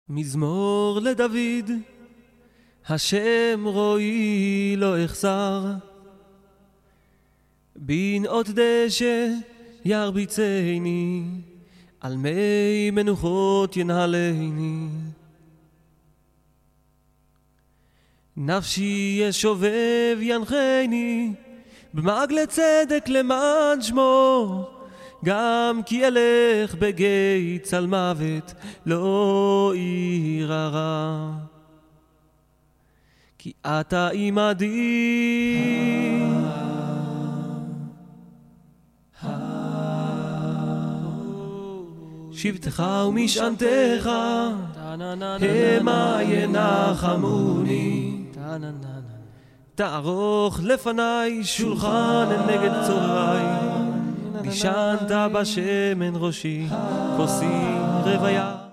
מזמור לדוד, השם רואי לא אחסר, בנאות דשא ירביצני, על מי מנוחות ינהלני. נפשי ישובב ינחני, במעגלי צדק למען שמו, גם כי אלך בגיא צל מוות לא אירא. כי אתה עמדי, שבטך ומשענתך המה ינחמוני. תערוך לפניי שולחן נגד צורריי, נשענת בשמן ראשי, כוסי רוויה.